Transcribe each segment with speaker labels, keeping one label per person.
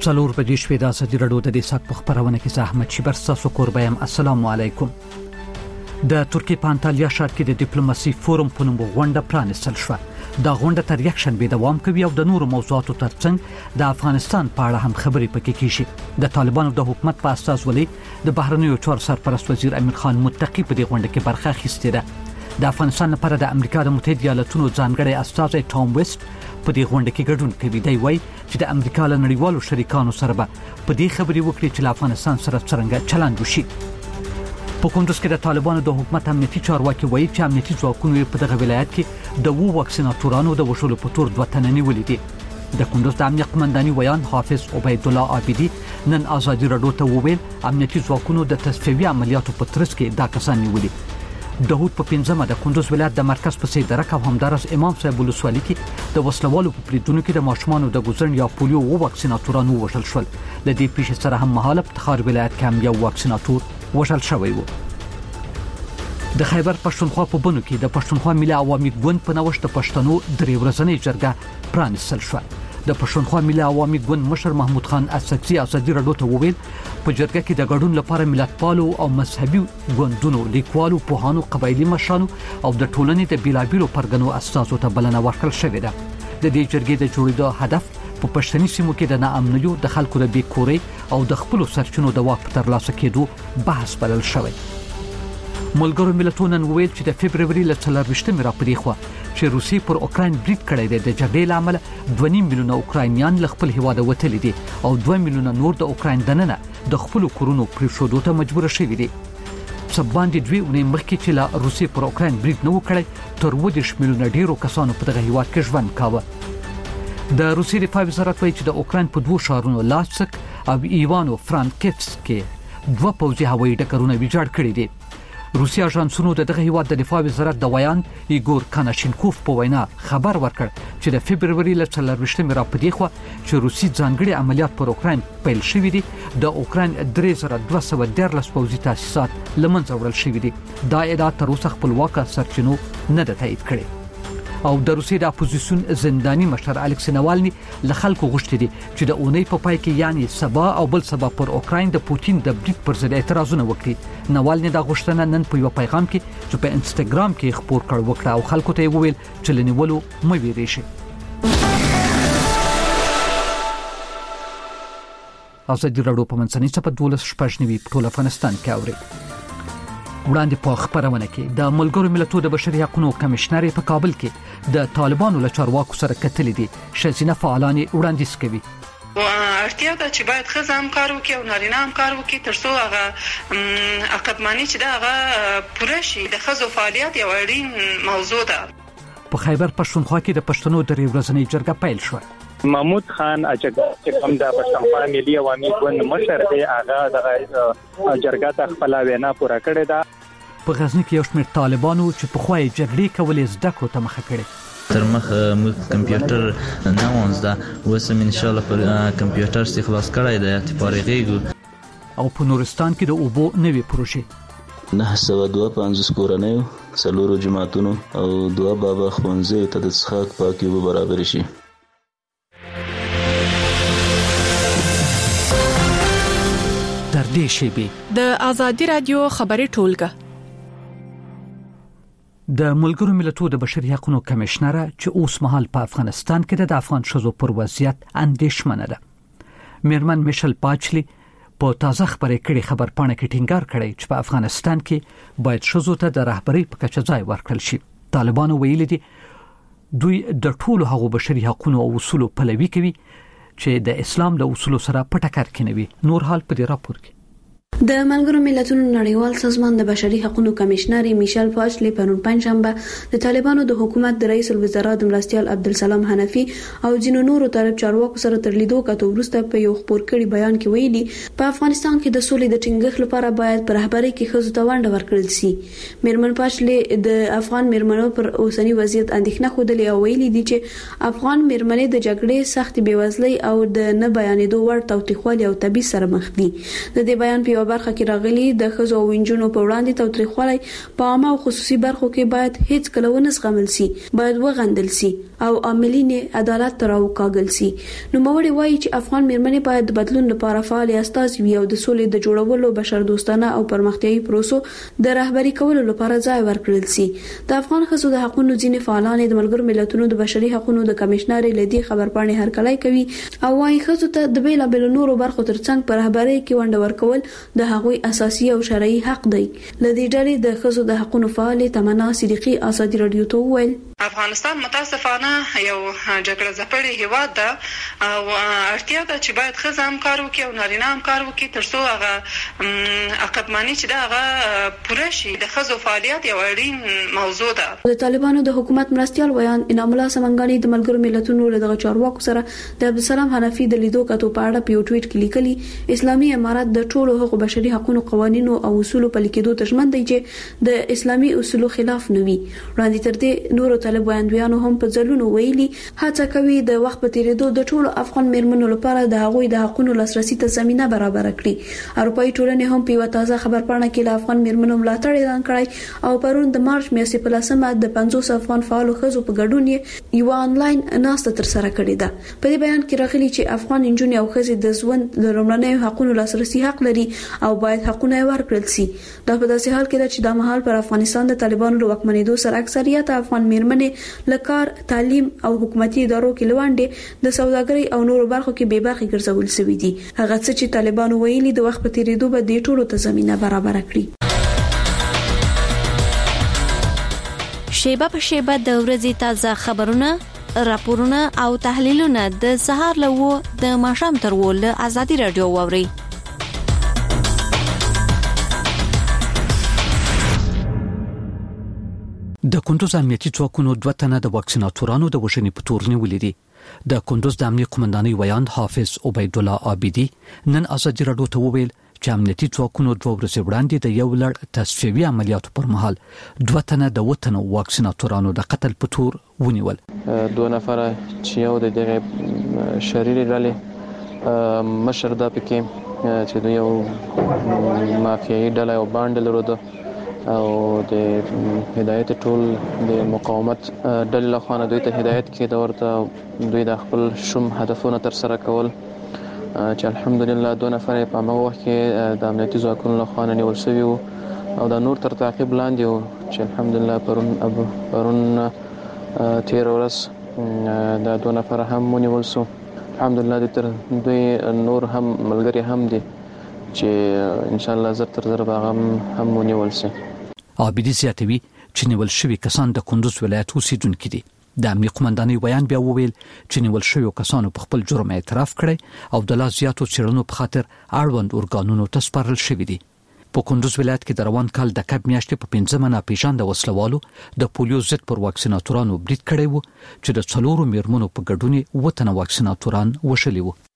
Speaker 1: څلور بجې شوې د ازادي راډیو د سات په خبرونه کې احمد شیبر تاسو قربایم. السلام علیکم. د ترکیه په انټالیا ښار کې د ډیپلوماسي فورم په نوم غونډه پرانیستل شوه. دا غونډه تر یک شنبه دوام کوي او د نورو موضوعاتو ترڅنګ د افغانستان په اړه هم خبرې پکې کیږي. د طالبانو د حکومت په اساس ولې د بهرنیو چارو سرپرست وزیر امیر خان متقی په دې غونډه کې برخه اخیستې ده. د افغانستان لپاره د امریکا د متحده ایالاتونو ځانګړی استازی ټام ویسټ په دې غونډه کې ګډون کوي. دی وایي چې د امریکا له نړیوالو شریکانو سره به په دې خبرې وکړي چې له افغانستان سره څنګه چلند وشي. په کندوز کې د طالبانو د حکومت امنیتي چارواکي وایي چې امنیتي ځواکونو په دغه ولایت کې د واکسیناتورانو د وژلو په تور 2 تنه نیولې دي. د کندوز د امنیت قومنداني ویان حافظ عبید الله عابدی نن ازادي راډیو ته وویل امنیتي ځواکونو د تصفیوي عملیاتو په ترڅ کې دا کسان نیولي. داود په 15مه د کندوز ولایت د مرکز په سید درک او همدارس امام صاحب ولسوالۍ کې د وسلوالو په پریدونو کې د ماشومانو د ګوزن یا پولیو واکسیناتورانو وژل شول. د دې پیښې سره هم مهاله په تخار ولایت کې هم یو واکسیناتور وژل شوی و. د خیبر پښتونخوا په بنو کې د پښتونخوا ملي عوامي ګوند په نوښت د پښتنو درې ورځنۍ جرګه پرانیستل شوه. د پښتونخوا ملي عوامي ګوند مشر محمود خان اسدزي ازادي راډیو ته وویل په جرګه کې د ګډون لپاره ملتپالو او مذهبي ګوندونو، لیکوالو، پوهانو، قبایلی مشرانو او د ټولنې د بیلابیلو پرګنو اساسو ته بلنه ورکړل شوې ده. د دې جرګې د جوړېدو هدف په پښتني سیمو کې د ناامنیو، د خلکو د بیکورۍ او د خپل سرچینو د واک ترلاسه کېدو بحث بلل شوی. ملګرو ملتونو نن ویل چې د فبرवरी ل 24مې راپدې خو چې روسي پر اوکراین برید کړی دی. د جګړې لامل 2.5 میلیونه اوکراینیان له خپل هیواده وتلي دي او 2 میلیونه نور د اوکراین دننه د خپل کورونو پریښودو ته مجبور شوي دي. سباندې 2 ونې مخکې چې له روسي پر اوکراین برید نه وکړي تر 20 میلیونه ډیرو کسانو په دغه هیواد کې ژوند کاوه. د روسي دفاع وزارت وایي چې د اوکراین په 2 ښارونو لاسک او ایوانو فرانکیفس کې 2 پوځي هوایي ډګرونه ویجاړ کړي دي. روسي اژانسونو د دغه هیواد د دفاع وزارت د ویان ایګور کاناشینکوف په وینا خبر ورکړ چې د فبرवरी ل 24مې راپدې خو چې روسي ځانګړي عملیات پر اوکراین پیل شوي دي. د اوکراین 3214 پوځي تاسیسات لمنځه وړل شوي دي. دا ادعا تر اوسه خپلواکه سرچینو نه ده تایید کړې. او د روسي د اپوزیسیون زنداني مشر الکسی ناوالني له خلکو غوښتي دي چې د اونۍ په پای کې یعنی سبا او بل سبا پر اوکراین د پوتین د برید پر ضد اعتراضونه وکړي. ناوالني دا غوښتنه نن په یو پیغام کې چې په انستګرام کې خبر کړ وکړه او خلکو ته وویل چې لنیولو مې ویری شي. ازادي راډیو په منځنۍ صفحه 12 په ټول افغانستان کې اوري. وړاندې په خبرونه کې د ملګرو ملتونو د بشري حقوقو کمشنر په کابل کې د طالبانو له چارواکو سره کتلې دي. شزینه فعالان وړاندیز کوي
Speaker 2: اړتیا ده چې باید ښځه هم کار وکړي او نارینه هم کار وکړي ترڅو هغه عقبمانی چې دا هغه پوره شي. د ښځو فعالیت یو اړین موضوع ده.
Speaker 1: په خیبر پښتونخوا کې د پښتنو درې ورځنۍ جرګه پیل شوه.
Speaker 3: محمود خان اجازه چې کوم د پښتونخوا ملي عوامي ګوند مشر دی هغه د جرګه ته خپل وینا پوره کړې ده.
Speaker 1: په غزنی کې یو شمېر طالبانو چې په خوای جګړې کولې زده کړو ته مخه کړې.
Speaker 4: تر مخه موږ کمپیوټر نه وانځه وسم ان شاء الله پر کمپیوټر څخه خلاص کړای دی چې فارغېږو.
Speaker 1: او په نورستان کې د اوبو نوې پروژې
Speaker 5: 952 کورنۍ 4 جماعتونو او 2 بابا ښوونځي ته د څښاک پاکي اوبه برابر شي.
Speaker 1: تر دې شیبې
Speaker 6: د ازادي راډیو خبري ټولګه
Speaker 1: د ملګرو ملتونو د بشري حقوقو کمشنر چې اوس مهال په افغانستان کې د افغان شذو پر وضعیت اندېښمنه ده. میرمن میشل پاچلی په تازه خبرې کړي خبر پاڼه کې ټینګار کړی چې په افغانستان کې باید شذو ته د رهبرۍ په کچه ځای ورکړل شي. طالبانو ویلي دي دوی د ټولو هغو بشري حقوقو او اصولو پلوي کوي چې د اسلام د اصولو سره په ټکر کې نه وي. نور حال په دې راپور کې
Speaker 7: د ملګرو ملتونو نړیوال سازمان د بشري حقوقو کمشنر میشل پاچلی پرون پنځشنبه د طالبانو د حکومت د رئیس الوزرا د مرستیال عبدالسلام حنفي او ځینو نورو طالب چارواکو سره تر لیدو کته وروسته په یو خبر کړي بیان کې ویلي په افغانستان کې د سولې د ټینګښت لپاره باید پر رهبرۍ کې ښځو ته ونډه ورکړل شي. میرمن پاچلی د افغان میرمنو پر اوسنی وضعیت اندېښنه خوده او ویلي دي چې افغان میرمنې د جګړې سخت بیوزلۍ او د نه بیانېدو وړ توتیخوالي او تبعیض سره مخ دي. د دې بیان په یو برخه کې راغلي د ښځو او نجونو په وړاندې تاوتریخوالی په عامه او خصوصي برخو کې باید هیڅ کله ونه زغمل شي، باید وغندل شي او عاملین عدالت ته راوکاږل شي. نو موري وایي چې افغان میرمنې باید د بدلون لپاره فعال استازي وي او د سولې د جوړولو بشردوستانه او پرمختیايي پروسو د رهبری کولو لپاره ځای ورکړل شي. د افغان ښځو د حقوقو ځینې فعالان د ملګرو ملتونو د بشري حقوقو د کمشنر لدی خبرپاڼې هرکلی کوي او وايي ښځو ته د بیلابل نورو برخو ترڅنګ پر رهبری کې ونډه ورکول د هغوی اساسي او شرعي حق دی. لدی ډلې د ښځو د حقوقو فعال تمنا صدیقي ازادي رادیو ته وویل
Speaker 2: افغانستان متاسفانه یو جګړه ځپلې هیواد ده او اړتیا ده چې باید ښځه هم کار وکړي او نارینه هم کار وکړي ترڅو هغه عقبمانی چې دا هغه پوره شي. د ښځو فعالیت یو اړین موضوع ده.
Speaker 7: د طالبانو د حکومت مرستيال ویان انعام الله سمنګانی د ملګرو ملتونو له دغه چارواکو سره د عبدالسلام حنفي د لیدو کتو په اړه په ټویټ کې لیکلي اسلامي امارات د ټولو حقوقو بشري حقوقو قوانینو او اصولو په لیکدو تضمین دی چې د اسلامي اصولو خلاف نه وي. وړاندې تر دې نورو طالب ویاندویانو هم په ځلونو ویلي هڅه کوي د وخت په تیریدو د ټولو افغان میرمنو لپاره د هغوی د حقوقو لاسرسي ته زمينه برابر کړي. اروپאי ټولنې هم په تازه خبرپاڼه کې له افغان میرمنو ملاتړ اعلان کړی او پرون د مارچ میاشتې په لسمه د 50 افغان فعال ښځو په ګډون یو انلاین ناسته تر سره کړې ده. په دې بیان کې راغلي چې افغان نجونې او ښځې د ژوند د لومړنیو حقوقو لاسرسي حق لري او باید حقونه ورکړل شي. دا په داسې حال کې ده چې د مهال پر افغانستان د طالبانو له واکمنېدو سره اکثریت افغان میرمنې لکار تعلیم او حکومتي ادارو کې لوانډې د سوداګرۍ او نورو برخو کې بې برخې ګرځول شوې دي. هغه څه چې طالبانو ویلي د وخت په تیریدو به د ټولو ته زمينه برابر کړي.
Speaker 8: شیبه په شیبه د ورځې تازه خبرونه، راپورونه او تحلیلونه د سهار له د ماښام تر ول ازادي رادیو واوري.
Speaker 1: د کندوز امنیتي ځواکونو 2 تنه د واکسیناتورانو د وژنې په تور نیولې دي. د کندوز د امنیت قومندانۍ ویاند حافظ عبید الله عابدی نن ازادي رادیو ته وویل چې امنیتي ځواکونو 2 ورځې وړاندې د یو لړ تصفیوي عملیاتو پر مهال 2 تنه د وطن واکسیناتورانو د قتل په تور ونیول.
Speaker 9: 2 نفر چې یو د دغه شریر ډلې مشر د پکې چې د یو مافیایي ډله او باندې لرو او د هدایت ټول د مقاومت ډلې له خوا دوی ته هدایت کې د ورته دوی د خپل شوم هدفونه تر سره کول چې الحمدلله 2 نفر په هغه وخت کې د امنیتي ځواکونو له خوا نیول شوي او د نور تر تعقیب لاندې و چې الحمدلله پرون 13 ورځ د 2 نفر هم ونیول شو. الحمدلله تر دوی نور هم ملګری هم دي چې ان شاء الله زر تر زر هم ونیول شي.
Speaker 1: عابدی زیاتوي چې نیول شوی کسان د کندوز ولایت اوسیدونکو دي. د امنیت قومندانۍ ویان بیا وویل چې نیول شوی کسانو په خپل جرم اعتراف کړی او د لا زیاتو څېړنو په خاطر اړوند ارګانونو ته سپارل شوی دي. په کندوز ولایت کې د روان کال د کب میاشتې په 15 ناپېژانده وسلوالو د پولیو ضد پر واکسیناتورانو برید کړی وو چې د 4 میرمنو په ګډون وطن واکسیناتوران وشلي وو.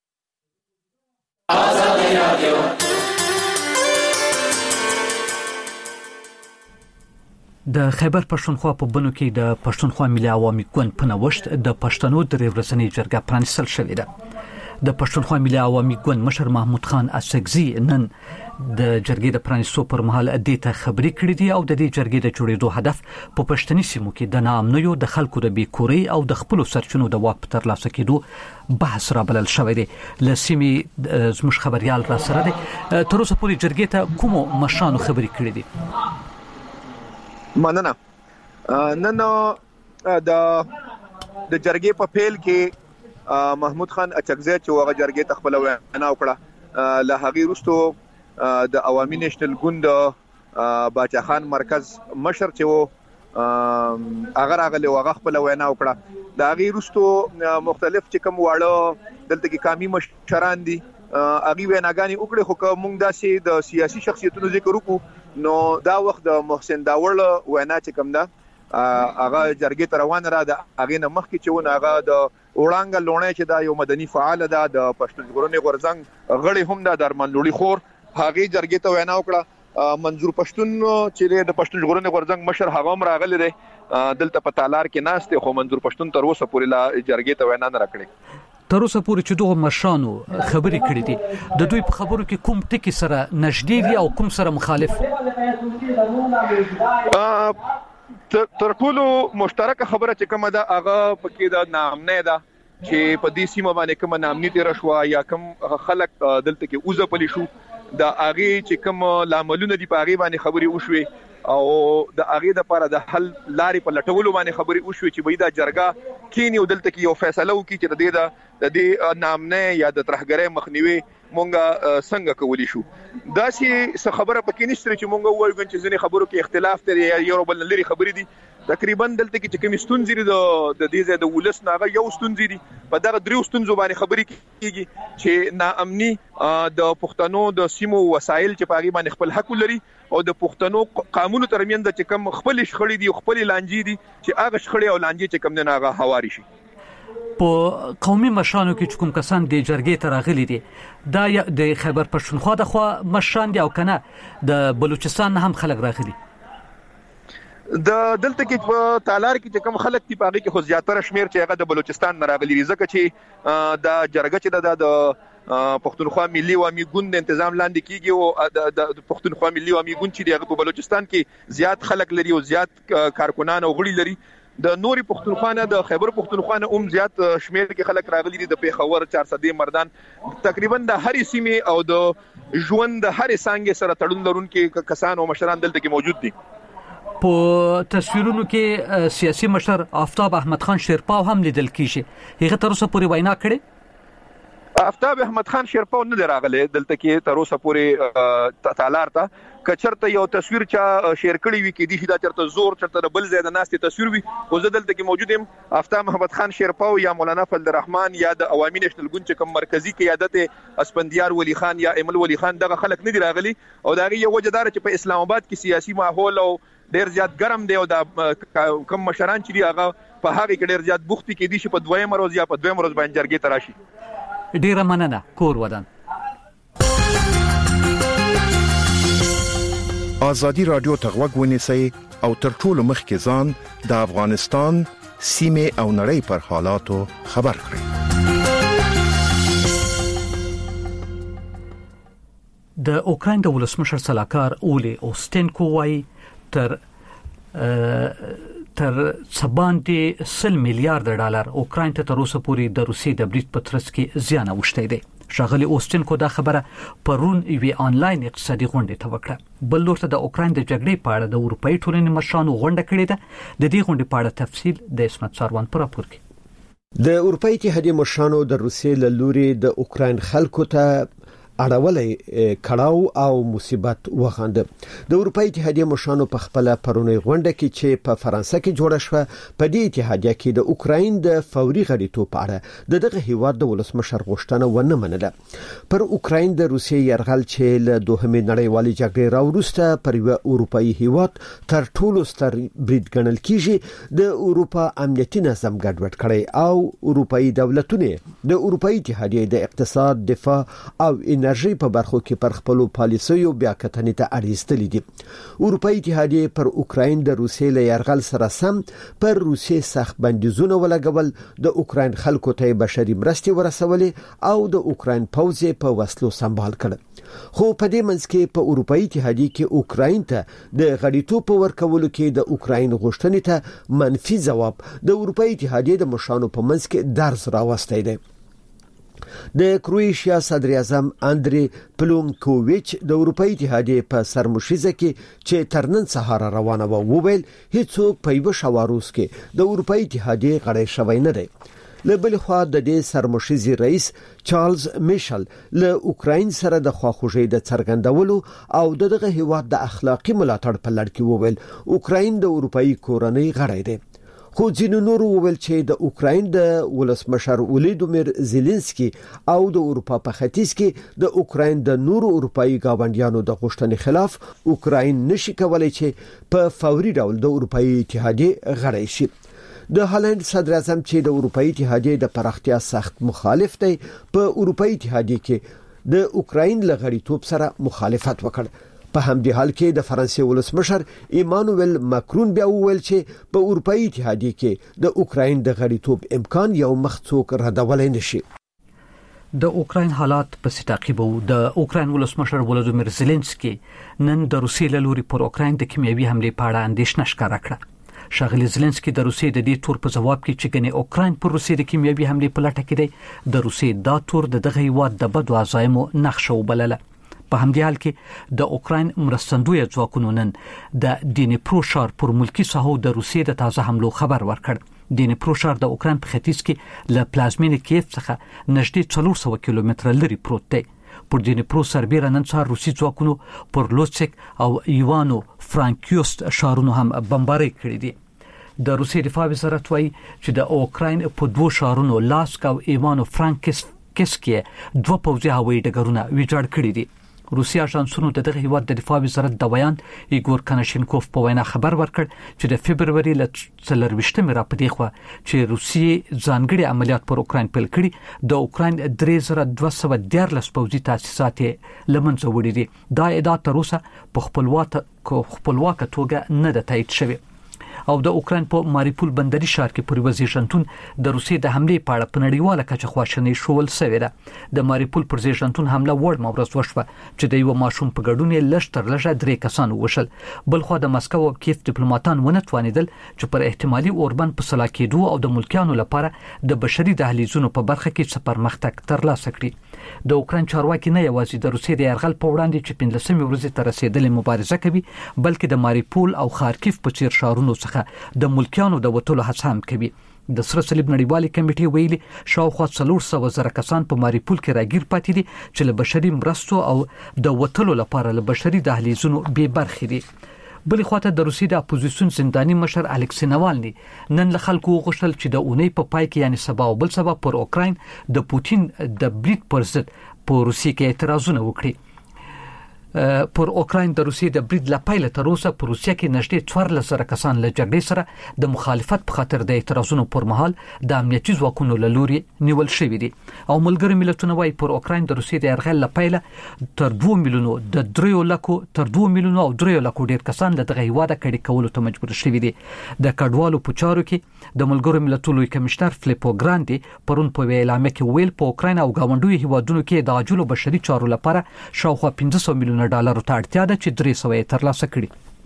Speaker 1: د خیبر پښتونخوا په بنو کې د پښتونخوا ملي عوامي ګوند په نوښت د پښتنو د ورځنی جرګه پرانیستل شوې ده. د پښتونخوا ملي عوامي ګوند مشر محمود خان اسګزي نن د جرګې د پرانیستو پر مهال ادیته خبري کړې دي او د دې جرګې د جوړېدو هدف په پښتني سیمو کې د ناامنیو د خلکو د بیکوري او د خپل سرچینو د واک په ترلاسه کېدو بحث را بلل شوی دی. لسیمې زموږ خبريال را سره دی. تر اوسه پورې جرګې ته کومو مشرانو خبري کړې دي؟
Speaker 10: مننه. نن د جرګې په پیل کې محمود خان اچکزی چې هغه جرګې ته خپل وینا وکړه له هغه وروسته د عوامي نېشنل ګوند باچا خان مرکز مشر چې وو هغه راغلی هغه خپل وینا وکړه. د هغه وروسته مختلف چې کوم واړه دلته کې قومي مشران دي هغه ویناګانی وکړي خو موږ داسې د سیاسي شخصیتونو ذکر وکړو نو دا وخت د محسن داوړ وینا چې کوم ده هغه جرګې ته روان را ده هغه نه مخکې چې ونه هغه د وړانګ لونې چې دا یو مدني فعال ده د پښتون ژغورنې غورځنګ غړي هم د درمن لوري خور هغه جرګې ته وینا وکړه. منظور پښتون چې د پښتون ژغورنې غورځنګ مشر هغه هم راغلی دی دلته په تالار کې ناشته خو منظور پښتون تر اوسه پورې لا جرګې ته وینا نه راکړي.
Speaker 1: تر اوسه پورې چې دوه مشانو خبرې کړې دي د دوی په خبرو کې کوم ټکی سره نږدې دي او کوم سره مخالف؟
Speaker 10: تر ټولو مشترکه خبره چې کومه ده هغه پکې د نامنه ده چې په دې سیمه باندې کوم نامني تیر شو یا کوم خلک دلته کې اوزه پلی شو د هغه چې کوم لاملونه دي په هغه باندې خبري وشوي او د هغه د لپاره د حل لارې په لټولو باندې خبري وشوي چې به دا جرګه کینی او دلته کې یو فیصله وکړي چې د دې نامنه یا د ترهګرۍ مخنیوي مونږه څنګه کولی شو. دا چې خبره پکې نشته چې مونږ وایو چې ځینې خبرو کې اختلاف لري یا یو بل لري خبرې دي. تقریبا دلته کې چې کوم ستونزې دي د دې ځای د ولس ناغه یو ستونزې دي په دغه درو ستونزو باندې خبرې کیږي چې ناامني د پښتنو د سیمو وسایل چې پاغي باندې خپل حق لري او د پښتنو قانون ترمنځ چې کوم خپل شخړې دي خپل لانجې دي چې هغه شخړې او لانجې چې کوم نه هغه هواري شي.
Speaker 1: په قومي مشانو کې کوم کسان د جرګې ته راغلي دي دا د خیبر پښتونخوا د خوا مشان دي او کنه د بلوچستان هم خلک راغلي؟
Speaker 10: د دلته کې په تالار کې چې کوم خلک دی پاږي کې خو زیاتره شمیر چې هغه د بلوچستان نه راغلي ځکه چې د جرګه چې د پښتونخوا ملي عوامي ګوند تنظیم لاندې کیږي او د پښتونخوا ملي عوامي ګوند چې هغه په بلوچستان کې زیات خلک لري او زیات کارکونان او غړي لري. د نوري پښتونخوا نه د خیبر پښتونخوا نه زیات شمیر کې خلک راغلي دي د پیښور 400 مردان تقریبا د هرې سیمه او د ژوند د هرې څنګه سره تړون لرونکي کسان او مشران دلته کې موجود دي.
Speaker 1: په تصویرونو کې سیاسي مشر آفتاب احمد خان شیرپاو هم لیدل کیږي. هغه تر اوسه پورې وینا کړې؟
Speaker 10: آفتاب احمد خان شیرپاو نه راغله دلته کې تر اوسه پورې تالار ته کچرته یو تصویر چا شیر کړی وی کې دي چې دا چرته زور چرته بل ځای د ناستې تصویر وي او زه دلته کې موجود یم. آفتاب محمد خان شیرپاو یا مولانا فضل الرحمن یا د عوامي نېشنل ګوند چې کوم مرکزی قیادت اسپندیار ولی خان یا ایمل ولی خان دغه خلک نه دی راغلي او دا یو وجدار چې په اسلام آباد کې سیاسي ماحول او ډیر زیات ګرم دی او دا کوم مشران چې هغه په هغه کې ډیر زیات بوختي کې دي چې په دویم روز یا په دویم روز باندې جرګې تراشي.
Speaker 1: ډیره مننه کور ودان.
Speaker 11: ازادي رادیو ته غوږ ونیسئ او تر ټولو مخکې ځان د افغانستان سیمه او نړۍ پر حالاتو خبر کړئ.
Speaker 1: د اوکراین د ولسمشر سلاکار اولی اوستنکو وايي تر څباندې 100 میلیارډ ډالر اوکراین ته تر اوسه پورې د روسي د برید په ترڅ کې زیان اوښتی دی. ښاغلي اوستنکو دا خبره پرون یوې آنلاین اقتصادي غونډې ته وکړه. بل لور ته د اوکراین د جګړې په اړه د اروپאי ټولنې مشرانو غونډه کړې ده. د دې غونډې په اړه تفصیل د اسمت ساروان پر راپور کې.
Speaker 12: د اروپאי اتحادیې مشرانو د روسیې له لوري د اوکراین خلکو ته اړولې کړهو او مصیبت وغند. د اروپאי اتحادیې مشرانو په خپل پرونی غونډه کې چې په فرانسه کې جوړه شوه په دې اتحادیه کې د اوکراین د فوري غړیتوب په اړه دغه هیواد د ولسمشر غوښتنه ونه منله. پر اوکراین د روسیې يرغل چې له دوهمې نړیوالې جګړې راوروسته پر یو اروپאי هیواد تر ټولو ستر برید ګڼل کیږي د اروپا امنیتي نظام ګډوډ کړي او اروپאי دولتونه د اروپאי اتحادیې د اقتصاد دفاع او انرژي په برخو کې پر خپل پالیسیو بیا کتنې ته اړیستل دي. اروپאי اتحادیې پر اوکراین د روسیې له يرغل سره سم پر روسیې سخت بندیزونه ولګول، د اوکراین خلکو ته بشري مرستې ورسولې او د اوکراین پوځ په وسلو سمبال کړ. خو په دې منځ کې په اروپאי اتحادیې کې اوکراین ته د غړیتوب ورکولو کې د اوکراین غوښتنې ته منفي ځواب د اروپאי اتحادیې د مشرانو په منځ کې درز راوستي دی. د کرواتیا صدر اعظم اندري پلونکوویچ د اروپאי اتحادیې په سرمشيزه کې چې ترنن سهار روانه و وویل هیڅوک په یو شواروس کې د اروپאי اتحادیې غړی شوی نه دی. له بل خوا د دې سرمشيزي رئیس چارلز میشل له اوکراین سره د خواخوږۍ د څرګندولو او دغه هیواد د اخلاقی ملاتړ په لړ کې وویل اوکراین د اروپאי کورنۍ غړی دی. خو ځینو نور وویل چې د اوکراین د ولسمشر ولادیمیر زيلنسکي او د اروپا په ختیځ کې د اوکراین د نورو اروپאי گاونډیانو د غوښتنې خلاف اوکراین نشي کولای چې په فوري ډول د اروپאי اتحادیې غړی شي. د هالند صدر اعظم چې د اروپאי اتحادیې د پراختیا سخت مخالف دی په اروپאי اتحادیې کې د اوکراین له غړیتوب سره مخالفت وکړ. په همدې حال کې د فرانسې ولسمشر ایمانوئل ماکرون بیا وویل چې په اروپאי اتحادیې کې د اوکراین د غړیتوب امکان یو مخ څوک ردولای نشي.
Speaker 1: د اوکراین حالات په تعقیب وو. د اوکراین ولسمشر ولادیمیر زيلنسکي نن د روسیې له لوري پر اوکراین د کیمیاوي حمله په اړه اندېښنه ښکاره کړه. ښاغلي زيلنسکي د روسیې د دې تور په جواب کې چې ګنې اوکراین پر روسیې د کیمیاوي حمله په لټه کې دی، د روسیې دا تور د دغه هیواد د بدو عزایمو نقشه وبلله. په همدې حال کې د اوکراین مرستندوی ځواکونو نن د دینیپرو ښار پر ملکی ساحو د روسیې د تازه حملو خبر ورکړ. دینیپرو ښار د اوکراین په ختیځ کې له پلازمینې کیف څخه نږدې 400 کیلومتره لري پروت دی. پر دینیپرو سربیره نن سهار روسي ځواکونو پر لوچک او ایوانو فرانکیوست ښارونو هم بمباري کړې دي. د روسي دفاع وزارت وايي چې د اوکراین په دوه ښارونو لاسک او ایوانو فرانکیوست کې دوه پوځي هوایي ډګرونه ویجاړ کړي دي. روسیا اژانسونو د دغه هیواد د دفاع وزارت د بیان ایګور کناشینکوف په وینا خبر ورکړ چې د فبرवरी ل 24 را پدې خو چې روسیې ځانګړي عملیات پر اوکراین پیل کړي، د اوکراین 3214 پوځي تاسیسات لمنځه وړي دي. دا ادعا تر اوسه په خپلواک توګه نه ده تایید شوې. او د اوکراین په ماریپول بندري ښار کې پر وزیرشنتون د روسیې د حمله په اړه په نړیواله کچه خواشنۍ شول سوي ده. د ماریپول پر وزیرشنتون حمله وړ مورز وشوه چې د یو ماشوم په ګډون لږ تر لږه 3 کسان وشل. بلخو د مسکو او کیف ډیپلوماټان ونه توانیدل چې پر احتمالي اوربند په صلاح کېدو او د ملکیانو لپاره د بشري دهلیزونو په برخه کې څه پرمختګ ترلاسه کړي. د اوکراین چارواکي نه یوازې د روسیې د یرغل په وړاندې چې 15 ورځې تر رسیدلې مبارزه کوي، بلکې د ماریپول او خارکیف په څیر ښارونو څخه د ملکیانو د وټولو هڅه هم کوي. د سره صلیب نړیوالې کمیټې ویلي شاوخوا 400,000 کسان په ماریپول کې راګیر پاتې دي چې له بشري مرستو او د وټولو لپاره له بشري دهلیزونو بې برخې دي. بلې خواته د روسیې د اپوزیسیون زنداني مشر الکسی ناوالني نن له خلکو وغوښتل چې د اونۍ په پای کې یعنی سبا او بل سبا پر اوکراین د پوتین د برید پر ضد په روسیې کې اعتراضونه وکړي. پر اوکراین د روسیې د برید لپاره تر اوسه پر روسیې کې نږدې 1400 کسان له جګړې سره د مخالفت په خاطر د اعتراضونو پر مهال د امنیتي ځواکونو له لوري نیول شوی دي. او ملګری ملتونه وايي پر اوکراین د روسیې د یرغل لپاره تر 2 میلیونو د 3 لکو تر 2 میلیونو او 3 لکو ډیر کسان د دغه هیواده کډی کولو ته مجبور شوي دي. د کډوالو په چارو کې د ملګری ملتونو کمشنر فلیپو ګراندي پرون په اعلامیه کې ویل په اوکراین او گاونډوي هیوادونو کې د عاجلو بشري چارو لپاره شاوخوا 500 میلیون ډالر ته اړتیا ده چې 300 ترلاسه کړي.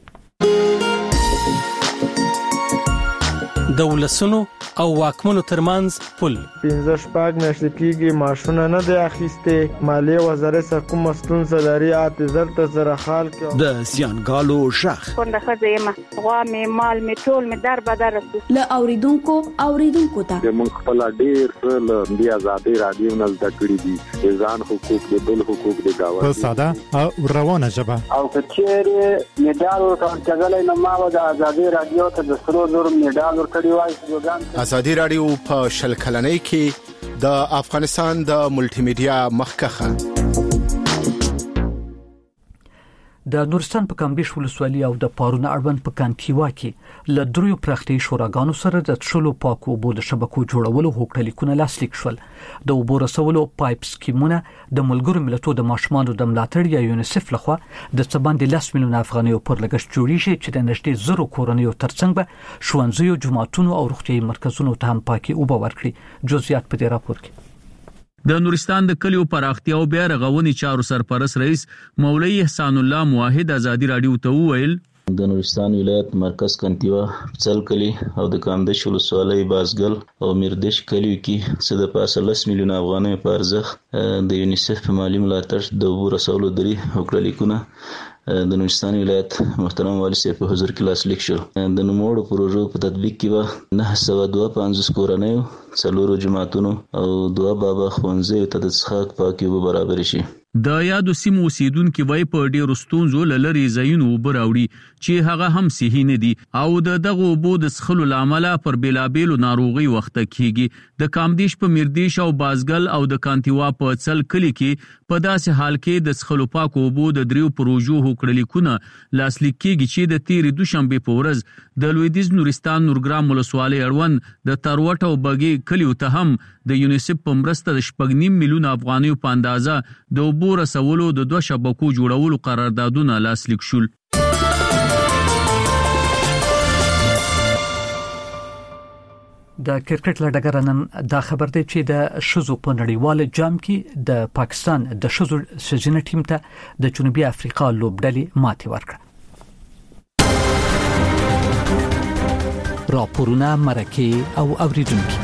Speaker 13: د ولسونو او واکمنو ترمنځ پل
Speaker 14: 15 میاشتې کېږي ماشونه نه دی اخیسته، مالیه وزارت سره کوم ستونزه لري، اعتذار ته زره حال کې
Speaker 12: د زیانګالو شخ
Speaker 15: څنګه خزه غوا مې مال مې ټول مې در بدر
Speaker 7: له اوریدونکو ته
Speaker 16: د مونږ خپل ډیر څه د آزادۍ رادیو نه زده کړی دي، ځان حقوق د بل حقوق د گاوه
Speaker 17: په ساده او روانه ژبه
Speaker 16: او کچېره میډال ورکړل نو ما د آزادۍ رادیو ته د سرو زور میډال ورکړی وای.
Speaker 11: آزادی رادیو په شل کلنۍ کې د افغانستان د ملټي میډیا مخکخه.
Speaker 1: د نورستان په کمبیش ولسوالۍ او د پارون اړوند په کانتیوا کې له دریو پراختي شوراګانو سره د تشلو پاکو اوبو د شبکو جوړولو هوکړلیکونه لاسلیک شول. د اوبو رسولو پایپ سکیمونه د ملګرو ملتونو د ماشومانو د ملاتړ یا یونیسف لخوا د څباندې 10 میلیون افغانیو پر لګښت جوړیږي چې د نږدې 0 کورنیو ترڅنګ به ښوونځیو، جوماتونو او روغتیايي مرکزونو ته هم پاکي اوبه ورکړي. جزئیات په دې راپور کې.
Speaker 18: د نورستان د کلیو پراختیا او بیا رغونې چارو سرپرست رئیس مولوی احسان الله موحد آزادی رادیو ته وویل
Speaker 5: د نورستان ولایت مرکز کنتیوا څل کلی او د کاندش ولسوالۍ بازګل او میردش کلیو کې څه د 15 میلیون افغانۍ په ارزښت د یونیسف په مالی ملاتړ د اوبو رسولو درې هوکړلیکونه د نورستان ولایت محترم والی صاحب په حضور کې لاسلیک شو. د نوموړو پروژو په تطبیق کې به 952 کورنیو، 4 جماعتونو او 2 بابا ښوونځیو ته د څښاک پاکي اوبه برابر شي.
Speaker 18: د یادو سیمو اوسیدونکو وای په ډیرو ستونزو لری ځایونو اوبه راوړي چې هغه هم صحي نه دي او دغه اوبو د څښلو لامل پر بیلابیلو ناروغي وخت کېږي. د کامدیش په میردیش او بازګل او د کانتیوا په څل کلی کې په داسې حال کې د څښلو پاکو اوبو د دریو پروژو هوکړلیکونه لاسلیک کېږي چې د تیرې دوشنبه په ورځ د لویدیز نورستان نورګرام ولسوالۍ اړوند د تروټ او بګي کلیو ته هم د یونیسف په مرسته د 2.5 میلیون افغانیو په اندازه د اوبو رسولو د 2 شبکو جوړولو قراردادونه لاسلیک شول.
Speaker 1: د کرکټ لړګر نن دا خبر دی چې د شزو په نړیوال جام کې د پاکستان د شزو سجنه ټیم ته د جنوبي افریقا لوبډلې ماتې ورکړه. راپورونه مرکه او اوریدونکو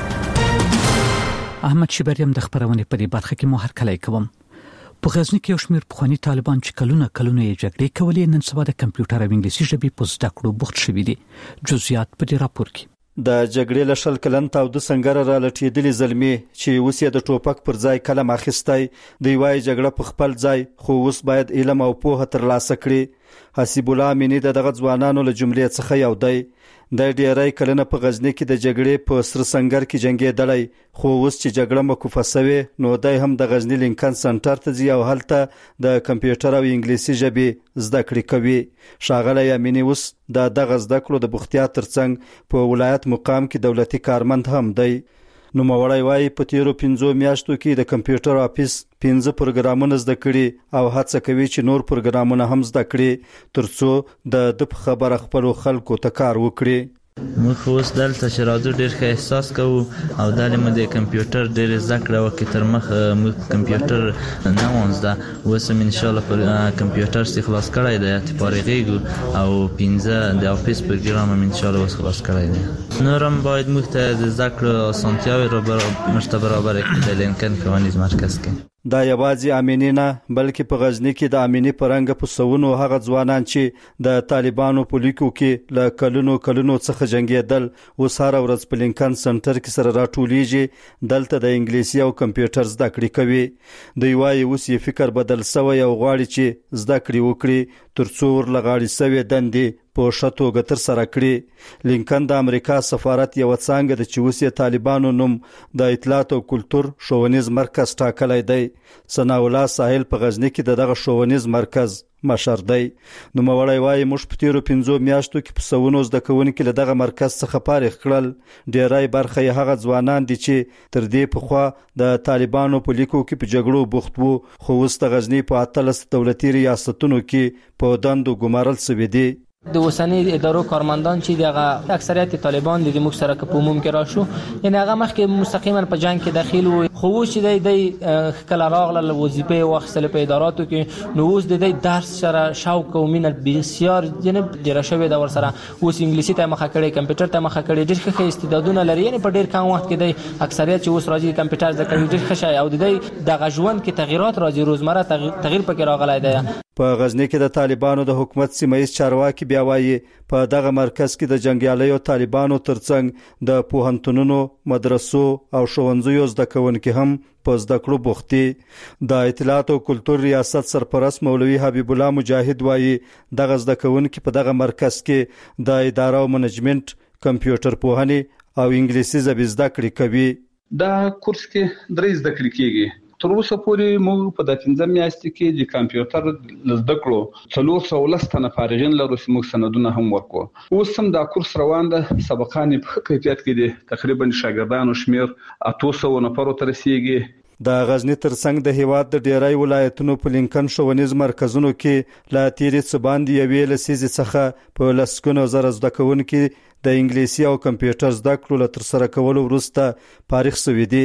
Speaker 1: احمد شبریم د خبرونه په دې برخه کې مو هر کله کوم. په غزنی کې یو شمېر پخوانی طالبان چې کلونه یې جګړې کولې نن سبا د کمپیوټر او انګلیسي ژبې په زده کړو بوخت شوي دي. جزئیات په دې راپور کې.
Speaker 19: د جګړې له شل کلن تاوده سنگره را لټېدلې زلمی چې اوس یې د ټوپک پر ځای کلم اخیستی دی وای جګړه په خپل ځای خو اوس باید علم او پوهه ترلاسه کړي. حسیب الله امینی دغه ځوانانو له جملې څخه یو دی. د ډیری کلنه په غزنی کې د جګړې په سر سنگر کې جنگېدلی خو اوس چې جګړه مکوفه شوه نو دای هم د غزنی لینکن سنټر ته ځي او هلته د کمپیوټر او انګلیسي ژبې زده کړې کوي. ښاغلی امینی اوس دغه زده کړو د بوختیا ترڅنګ په ولایت مقام کې دولتي کارمند هم دی. نو موړی وای په تیرو 5 میاشتو کې د کمپیوټر افیس 15 پروګرامونه زده کړي او هڅه کوي چې نور پروګرامونه هم زده کړي ترڅو د خبره خپل خلکو ته کار وکړي.
Speaker 4: موږ اوس دلته چې راځو ډېر ښه احساس کوو او دلته موږ د کمپیوټر ډېر زده کړه وکړو. تر مخه موږ کمپیوټر نه وانزده اوس هم ان شاء الله پر کمپیوټر څخه خلاص کړای دی ته پارېږو او 15 د افیس پروګرام هم ان شاء الله خلاص کړای دی. نورم باید موږ ته د زده کړې اسانتیاوې را برابر کړي د لینکن ښوونیز مرکز کې.
Speaker 19: دا یوازې امینی نه بلکې په غزنی کې د امینی پرنګ په سونو هغه ځوانان چې د طالبانو په لیکو کې له کلونو څخه جنگېدل اوس هر ورځ په لینکن سنټر کې سره راټولیږي دلته د انګلیسي او کمپیوټر زده کړې کوي. دوی وايي اوس یې فکر بدل شوی او غواړي چې زده کړې وکړي ترڅو ورلغاړي شوی دندې په شتو غتر سره کړی. لینکن د امریکا سفارت یو څنګه د چوسي طالبانو نوم د اطلاعات او کلچر ښوونیز مرکز ټاکلی دی. ثنا الله ساحل په غزنی کې دغه ښوونیز مرکز مشر دی. نو موړی وای موږ په تیرو 5 میاشتو کې په سونو زده کوونکو له دغه مرکز څخه فارغ کړل. ډیری برخه یې هغه ځوانان دي چې تر دې پخوا د طالبانو په لیکو کې په جګړو بوخت وو خو اوس د غزنی په 13 دولتي ریاستونو کې په دندو ګمارل شوي دي.
Speaker 20: د اوسنی ادارو کارمندان چې دغه اکثریت طالبان د موږ سره په عموم کې راشو یعنی هغه مخکې مستقیما په جنگ کې داخل وو خو چې د کله راغله وظیفه واخیستل په اداراتو کې نو اوس د درس سره شوق او مینه بسیار جنب ډیر شوی دا ور سره اوس انګلیسي ته مخه کړي کمپیوټر ته مخه کړي ډیر ښه استعدادونه لري یعنی په ډیر کم وخت کې د اکثریت چې اوس راځي کمپیوټر زده کوي ډیر ښه شي او د دغه ژوند کې تغیرات راځي روزمره تغییر پکې راغلی دی.
Speaker 19: په غزنی کې د طالبانو د حکومت سیمایي چارواکي بیا وایي په دغه مرکز کې د جنگیالیو طالبانو ترڅنګ د پوهنتونونو مدرسو او ښوونځیو زده کوونکي هم په زده کړو بوختي. د اطلاعات او کلچر ریاست سرپرست مولوي حبیب الله مجاهد وایي دغه زده کوونکي په دغه مرکز کې د اداره او منیجمنت کمپیوټر پوهنې او انګلیسي ژبې زده کړې کوي.
Speaker 21: دا کورس کې درې زده کړې کیږي. تر اوسه پورې موږ په د 15 میاشتې کې د کمپیوټر زده کړو 410 تنه فارغین لرو چې موږ سندونه هم ورکو. اوس هم دا کورس روان ده سبقان په کیفیت کې دي تقریبا شاګردانو شمیر 800 نفرو ته رسیدي.
Speaker 19: د غزنی ترڅنګ د هیواد د ډیری ولایتونو په لینکن ښوونیز مرکزونو کې لا تیرې څه باندې یوې لسیزې څخه په لسګونو زره زده کوونکي د انګلیسي او کمپیوټر زده کړو له ترسره کولو وروسته فارغ شوي دي.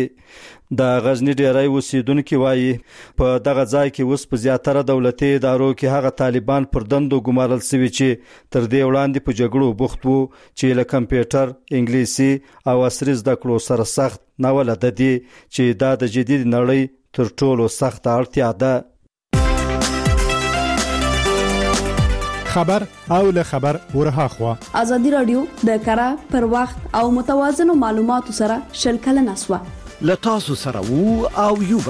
Speaker 19: د غزنی ډیری اوسیدونکو وایي په دغه ځای کې اوس په زیاتره دولتي ادارو کې هغه طالبان پر دندو ګمارل شوي چې تر دې وړاندې په جګړو بوخت وو چې له کمپیوټر انګلیسي او عصري زده کړو سره سخت ناولده دي چې دا د جدید نړۍ تر ټولو سخت اړتیا ده.
Speaker 17: خبر او له خبر ورها خوا
Speaker 7: ازادي رادیو د کارا پر وخت او متوازن معلوماتو سره شلکل نسوه
Speaker 12: لتاسو سره وو او یوبا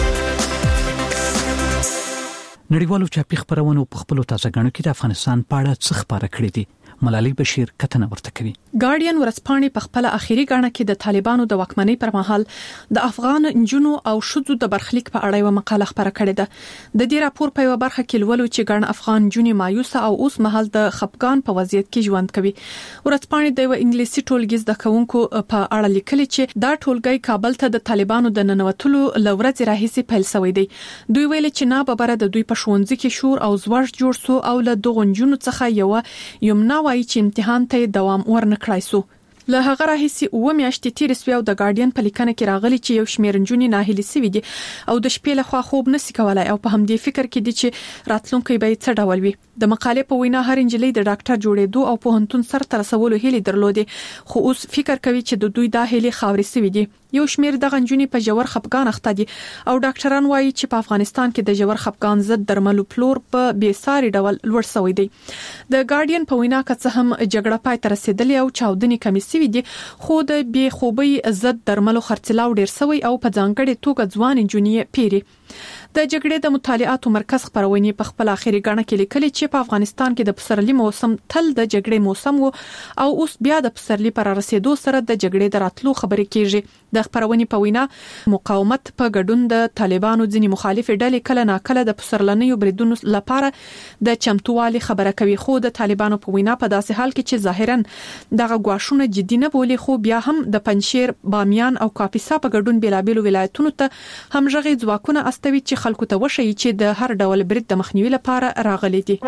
Speaker 1: نړیوالو چاپی خبرونو په خپل تازه غنو کې د افغانستان په اړه څه خبره کړې دي. ملالۍ بشیر کتنه ورته کوي.
Speaker 6: ګارډین ورځپاڼې په خپل اخیری غاڼه کې د طالبانو د واکمنۍ پر مهال د افغان انجونو او شذو د برخلیک په اړه یو مقاله خبره کړې ده. د دې راپور په یو برخه کې لولو چې ګڼ افغان جونې مایوسه او اوس مهال د خپګان په وضعیت کې ژوند کوي. ورځپاڼې د انګلیسي ټولګي زده کوونکو په اړه لیکلي چې دا ټولګي کابل ته د طالبانو د ننوتلو لورځ راهیسي پیل شوی دی. دوی ویل چې نه ببره د دوی په ښوونځي کې شور او زوړ جوړ سو او له دغه جنونو څخه یو یمنا وایي چې امتحان ته دوام ورنکړای سو. له هغه راهیسي 9 میاشتې تیر سوي او د ګارډین په لیکنه کې راغلي چې یو شمېر نجونې ناهیلي سوي دي او د شپې له خوا خوب نشي کولای او په همدې فکر کې دي چې راتلونکي به څه ډول وي. د مقالې په وینا هر انجلۍ د ډاکټر جوړېدو او پوهنتون سره تر رسولو هیلې درلودې خو اوس فکر کوي چې د دوی د هیلې خاورې سوي دي. یو شمېر د غنجونې په جوړ خپګان اخته دي او ډاکټران وایي چې په افغانستان کې د جوړ خپګان ضد درملو پلور په بیساري ډول لوړ شوی دی. د ګارډین په وینا که څه هم جګړه پای ته رسیدلې او چاودنې کمې سوي دي خو د بې خوبۍ ضد درملو خرڅلاو ډیر سوی او په ځانګړي توګه ځوان انجونې پیری. د جګړې د مطالعاتو مرکز خبرونه په خپل اخیری غاڼه کې لیکلي چې په افغانستان کې د پسرلي موسم تل د جګړې موسم وو او اوس بیا د پسرلي پر رسیدو سره د جګړې دراتلو خبرې کیږي. د خبرونه په وینا مقاومت په ګډون د طالبانو ځینی مخالف ډلې کله ناکله د پسرلنیو بریدونو لپاره د چمتووالي خبره کوي خو د طالبانو په وینا په داسې حال کې چې ظاهرا دغه غواښونه جدي نه بولي خو بیا هم د پنځشیر، بامیان او کاپیسا په ګډون بیلابیلو ولایتونو ته همغږي ځواکونه استوي چې خلکو ته وشي چې د هر ډول برید د مخنیوي لپاره راغلي دي.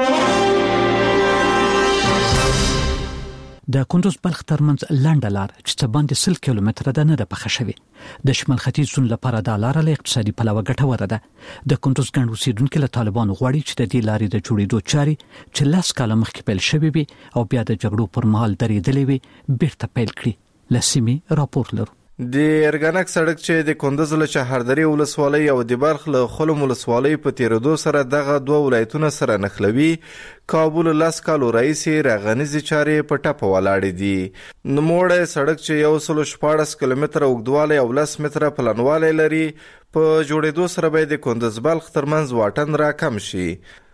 Speaker 1: د کندوز بلخ ترمنځ لنډه لار چې څه باندې 100 کیلومتره ده نه ده پخه شوې. د شمال ختیځ زون لپاره دا لار له اقتصادي پلوه ګټوره ده. د کندوز ګڼ اوسیدونکو له طالبانو غواړي چې د دې لارې د جوړېدو چاري چې 10 کاله مخکې پیل شوې وي او بیا د جګړو پر مهال درېدلې وي بیرته پیل کړي. لسیمي راپور لرو.
Speaker 3: د ارګانک سړک چې د کندوز له چهاردری ولسوالۍ او د بلخ له خلم ولسوالۍ په تیرېدو سره دغه دوه ولایتونه سره نښلوي کابل 10 کالو رئیس راغنیزي چارې په ټاپه ولاړې دي. نوموړی سړک چې 114 کیلومتره اوږدوالی او 10 متره پلنوالی لري په جوړېدو سره به د کندوز بلخ ترمنځ واټن راکم شي.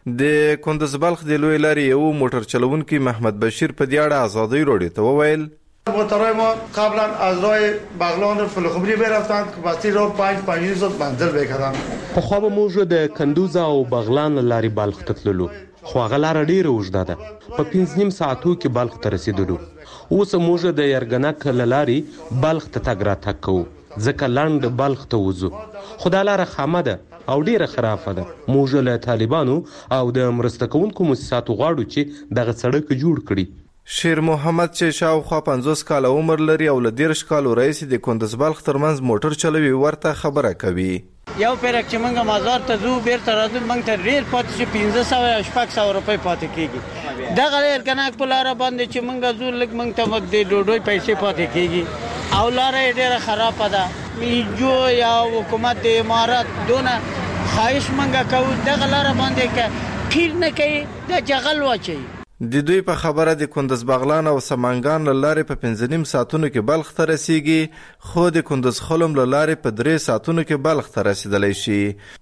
Speaker 3: د کندوز بلخ د لوی لارې یو موټر چلوونکی محمد بشیر په دې اړه آزادی رادیو ته وویل
Speaker 22: موترهای ما قبلا از راه بغلان فلخمری برفتند که بستی را 5 منزل بکردند.
Speaker 23: پخوا به موږ د کندوز او بغلان لارې بلخ ته تللو خو هغه لاره ډیره اوږده ده په 5.5 ساعتو کې بلخ ته رسیدلو. اوس موږ د یرګنک لارې بلخ ته تګ راتګ کوو ځکه لنډ بلخ ته وځو خو دا لاره خامه ده او ډیره خرافه ده. موږ له طالبانو او د مرسته کوونکو مؤسساتو غواړو چې دغه سړک جوړ کړي.
Speaker 3: شیر محمد چې شاوخوا 50 کاله عمر لري او له 13 کالو رئیس د کندوز بلخ ترمنځ موټر چلوي ورته خبره کوي.
Speaker 24: یو پیرک چې موږ مازار ته ځو بیرته راځو موږ ته ډیر پاتې شي 1500 او 600 روپۍ پاتې کیږي. دغه ارګنک په لار باندې چې موږ ځو لږ موږ ته د ډوډۍ پیسې پاتې کیږي او لار ډیره خرابه ده. جو یا حکومت د امارات دونه خواهش موږ کوو دغه لار باندې کې خیر نه کوي د جغل واچي.
Speaker 3: د دوی په خبره د کندوز بغلان او سمنګان له لارې په 5.5 ساعتونو کې بلخ ته رسیږي خو د کندوز خلم له لارې په 3 ساعتونو کې بلخ ته رسیدلی شي.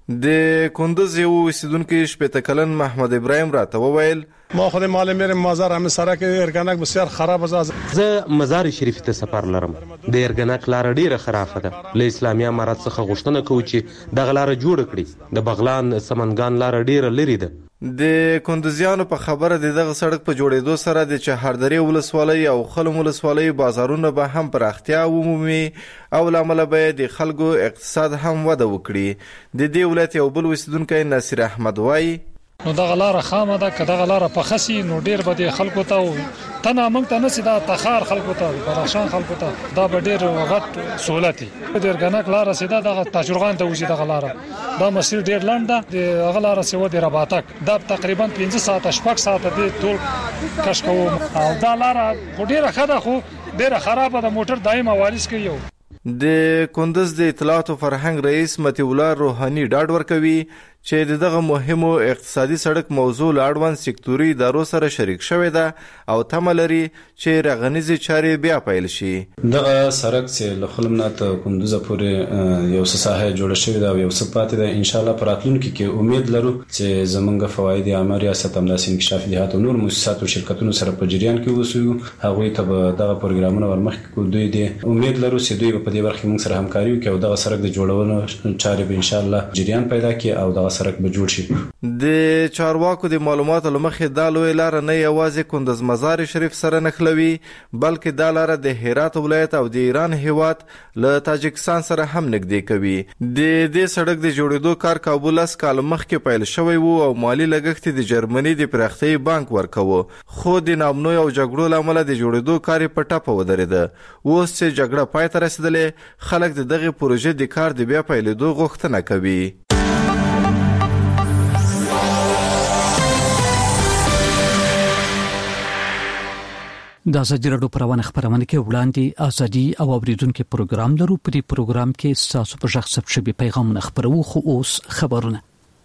Speaker 3: د کندوز یو اوسیدونکي 80 کلن محمد ابراهیم راته وویل
Speaker 25: ما خود مال میرم مزار همه سرک ارګنک بسیار خراب است.
Speaker 23: زه مزار شریف ته سفر لرم. د ارګنک لار ډیره خرافه ده. له اسلامي امارات څخه غوښتنه کوي چې دغه لار جوړ کړي. د بغلان سمنګان لار ډیره لري ده.
Speaker 3: د کندوزیانو په خبره دغه سړک په جوړېدو سره د چهاردری ولسوالۍ او خلم ولسوالۍ بازارونه به هم پراختیا ومومي او لامل به د خلکو اقتصاد هم وده وکړي. د دې ولایت یو بل اوسیدونکی ناصر احمد وایي
Speaker 25: نو دغه لار خامه ده که دغه لار په خسي نو ډیر به د خلکو ته تنه موږ ته نسی دا تخار خلکو ته بدخشان خلکو ته دا به ډیر غټ سہولت دی. د ارګنک لار سیده دغه تاجرغان ته وځي. دغه لار دا مسیر ډیر لنډ ده. د هغه لار سیو د رباطک دا تقریبا 15 ساعت 6 ساعت د ټول کش کوو او دا لار ډیره خده خو ډیره خرابه ده. موټر دایم واریس کوي.
Speaker 3: د کندوز د اطلاعات او فرهنګ رئیس متی الله روحاني ډاډ ورکوي چې دغه مهمو اقتصادي سړک موضوع له اړوند سکتوري ادارو سره شریک شوې ده او تمه لري چې رغنیزي چارې بیا پیل شي.
Speaker 26: دغه سړک چې له خلم نه ته کندوز پورې یو څه ساحه جوړه شوې ده او یو څه پاتې ده. ان شاء الله په راتلونکي کې امید لرو چې زمونږ فواید عامه ریاست همداسې انکشاف جهات او نور مؤسسات او شرکتونو سره په جریان کې اوسو هغوی ته به دغه پروګرامونه ورمخکې کوو. دوی دې امید لرو چې دوی په دې برخه موږ سره همکاري وکړي او دغه سړک د جوړولو چارې به ان شاء الله جریان پیدا کړي او دغه سرک به جوړ شي.
Speaker 3: د چارواکو د معلوماتو لمخې دا لوی لار نه یوازې کندز مزار شریف سره نښلوي بلکې دا لار د هرات ولایت او د ایران هیواد له تاجکستان سره هم نږدې کوي. د دې سړک د جوړېدو کار کابل اس کال مخکې پیل شوی وو او مالی لګښت د جرمني د پراختیايي بانک ورکوه خو د نامنوي او جګړو لامل د جوړېدو کار په ټاپه ودرېده. اوس چې جګړه پای ته رسیدلې خلک د دغه پروژې د کار د بیا پیلېدو غوښتنه کوي.
Speaker 1: د ازادي راډیو پروانه خبرونه کې وړاندې ازادي او اوریدونکو پروګرام لرو. په دې پروګرام کې تاسو په شخص ثبت پیغامونه خبرو. خو اوس خبرونه.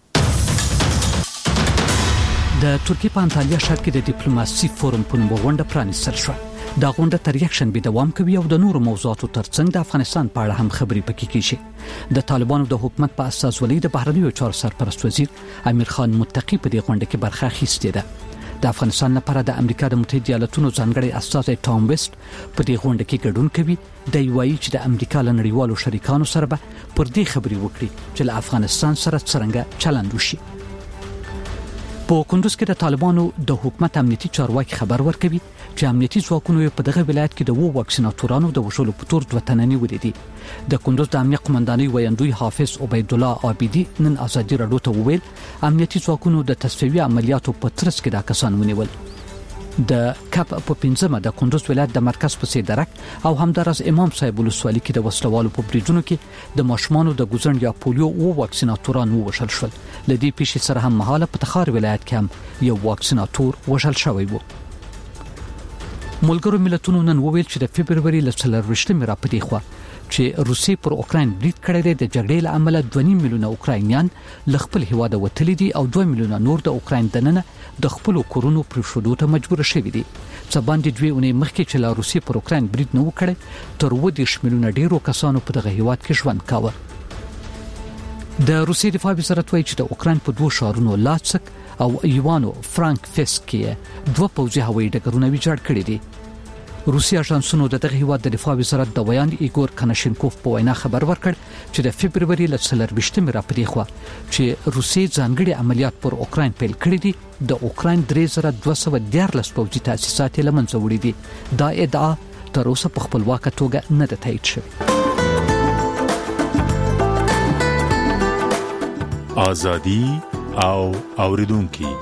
Speaker 1: د ترکیه په انټالیا ښار کې د ډیپلوماسي فورم په نوم غونډه پرانیستل شوه. دا غونډه تر یک شنبه دوام کوي او د نورو موضوعاتو ترڅنګ د افغانستان په اړه هم خبرې پکې کیږي. د طالبانو د حکومت په اساس ولې د بهرنیو چارو سرپرست وزیر امیر خان متقی په دې غونډه کې برخه اخیستې ده. د افغانستان لپاره د امریکا د متحده ایالاتونو ځانګړي استازی ټام ویسټ په دې غونډه کې ګډون کوي. د وایي چې د امریکا له نړیوالو شریکانو سره به پر دې خبرې وکړي چې له افغانستان سره څنګه چلند وشي. په کندوز کې د طالبانو د حکومت امنیتي چارواکي خبر ورکوي چې امنیتي ځواکونو په دغه ولایت کې د وو واکسیناتورانو د وژلو په تور 2 تنه نیولې دي. د کندوز د امنیت قومندانۍ ویاندوی حافظ عبید الله عابدی نن ازادي راډیو ته وویل امنیتي ځواکونو د تصفیوي عملیاتو په ترڅ کې دا کسان ونیول. د کپ په 15مه د کندوز ولایت د مرکز په سیدرک او همدارس امام صاحب ولسوالۍ کې د وسلوالو په بریدونو کې د ماشومانو د ګوزن یا پولیو او واکسیناتوران وشل شول. لدې پیښې سره هم مهاله په تخار ولایت کې هم یو واکسیناتور وشل شوی وو. ملګرو ملتونو نن وویل چې د فبرवरी ل 24 را پدې خو چې روسي پر اوکراین برید کړی دی. د جګړې له امله 2.5 میلیونه اوکراینیان له خپل هیواده وتلي دي او 2 میلیونه نور د اوکراین دننه د خپل کورونو پرېښودو ته مجبور شوي دي. څه باندې 2 اونۍ مخکې چې له روسي پر اوکراین برید نه وکړي تر 20 میلیونه ډیرو کسانو په دغه هیواد کې ژوند کاوه. د روسي دفاع وزارت وایي چې د اوکراین په 2 ښارونو لاتسک او ایوانو فرانکفسک کې 2 پوځي هوایي ډګرونه ویجاړ کړي دي. روسي اژانسونو د دغه هیواد د دفاع وزارت د ویان ایګور کناشینکوف په وینا خبر ورکړ چې د فبرवरी ل 24 را پدې خو چې روسي ځانګړي عملیات پر اوکراین پیل کړي دي. د اوکراین 3214 پوځي تاسیسات لمنځه وړي دي. دا ادعا تر اوسه په خپلواکه توګه نه ده تایید شوې.
Speaker 2: ازادي او اوریدونکو